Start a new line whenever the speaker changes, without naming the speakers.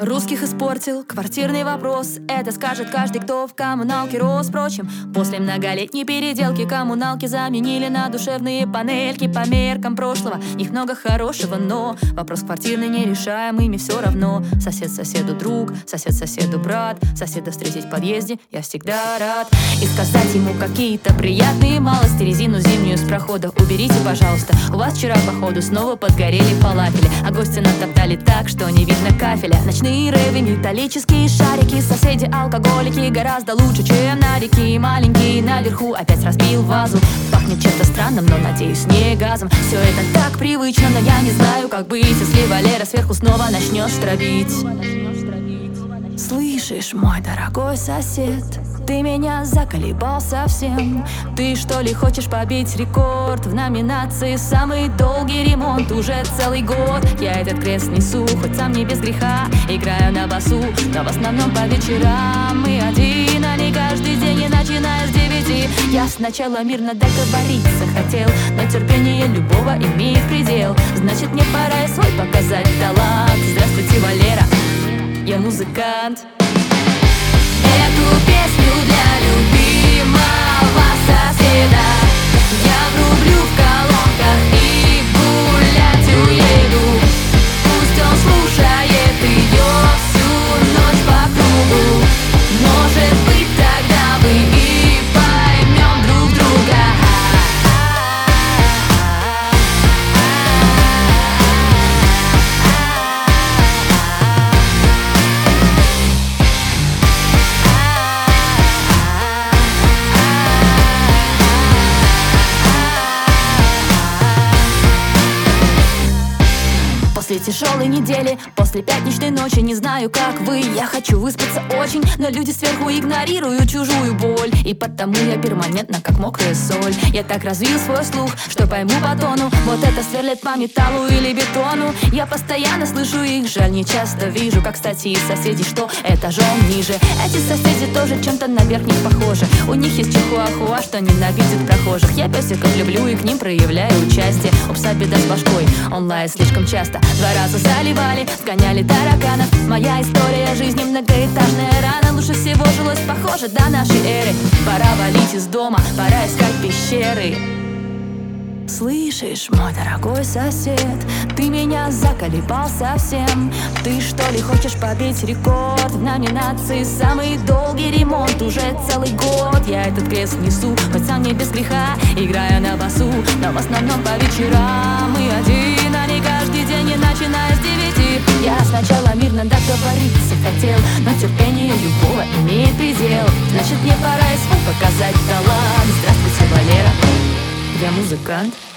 Русских испортил квартирный вопрос. Это скажет каждый, кто в коммуналке рос. Впрочем, после многолетней переделки коммуналки заменили на душевные панельки. По меркам прошлого их много хорошего, но вопрос квартирный нерешаемый, ими все равно. Сосед соседу друг, сосед соседу брат. Соседа встретить в подъезде я всегда рад. И сказать ему какие-то приятные малости. Резину зимнюю с прохода уберите, пожалуйста. У вас вчера, походу, снова подгорели фалафели, а гости натоптали так, что не видно кафеля. Ночные рейвы, металлические шарики. Соседи алкоголики гораздо лучше, чем нарики. Маленький наверху опять разбил вазу. Пахнет чем-то странным, но, надеюсь, не газом. Все это так привычно, но я не знаю, как быть, если Валера сверху снова начнет штробить. Слышишь, мой дорогой сосед, ты меня заколебал совсем. Ты что ли хочешь побить рекорд в номинации «Самый долгий ремонт»? Уже целый год я этот крест несу, хоть сам не без греха. Играю на басу, но в основном по вечерам. И один, а не каждый день, и начиная с 9. Я сначала мирно договориться хотел, но терпение любого имеет предел. Значит, мне пора и свой показать талант. Здравствуйте, Валера, я музыкант. Эту песню для любимого соседа я врублю в колонках и гулять уеду. Пусть он слушает ее всю ночь по кругу. Может быть, тогда мы и поймем друг друга. После тяжелой недели, после пятничной ночи, не знаю, как вы, я хочу выспаться очень, но люди сверху игнорируют чужую боль, и потому я перманентно как мокрая соль. Я так развил свой слух, что пойму по тону, вот это сверлит по металлу или бетону. Я постоянно слышу их, жаль, не часто вижу, как статьи соседей, что этажом ниже. Эти соседи тоже чем-то на верхних похожи. У них есть чихуахуа, что ненавидит прохожих. Я песиков люблю и к ним проявляю участие. У пса беда с башкой, он лает слишком часто. 2 раза заливали, сгоняли тараканов. Моя история жизни многоэтажная рана. Лучше всего жилось, похоже, до нашей эры. Пора валить из дома, пора искать пещеры. Слышишь, мой дорогой сосед, ты меня заколебал совсем. Ты что ли хочешь побить рекорд в номинации «Самый долгий ремонт»? Уже целый год я этот крест несу, хоть сам не без греха. Играю на басу, но в основном по вечерам. И один, а не каждый день, и начиная с 9. Я сначала мирно договориться хотел, но терпение любого имеет предел. Значит, мне пора и свой показать талант. Здравствуйте, Валера, я музыкант.